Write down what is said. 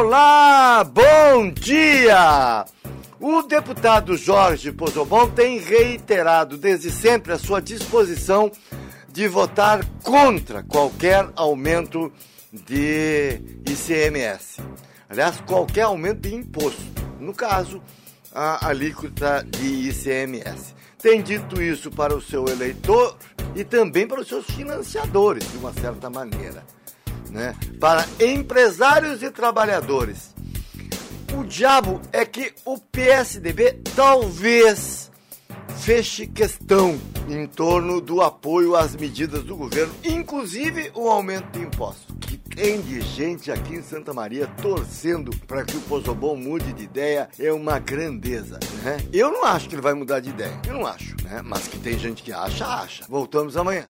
Olá, bom dia! O deputado Jorge Pozobon tem reiterado desde sempre a sua disposição de votar contra qualquer aumento de ICMS. Aliás, qualquer aumento de imposto. No caso, a alíquota de ICMS. Tem dito isso para o seu eleitor e também para os seus financiadores, de uma certa maneira, né? Para empresários e trabalhadores. O diabo é que o PSDB talvez feche questão em torno do apoio às medidas do governo, inclusive o aumento de impostos. Que tem de gente aqui em Santa Maria torcendo para que o Pozobon mude de ideia é uma grandeza, né? Eu não acho que ele vai mudar de ideia, eu não acho, né? Mas que tem gente que acha. Voltamos amanhã.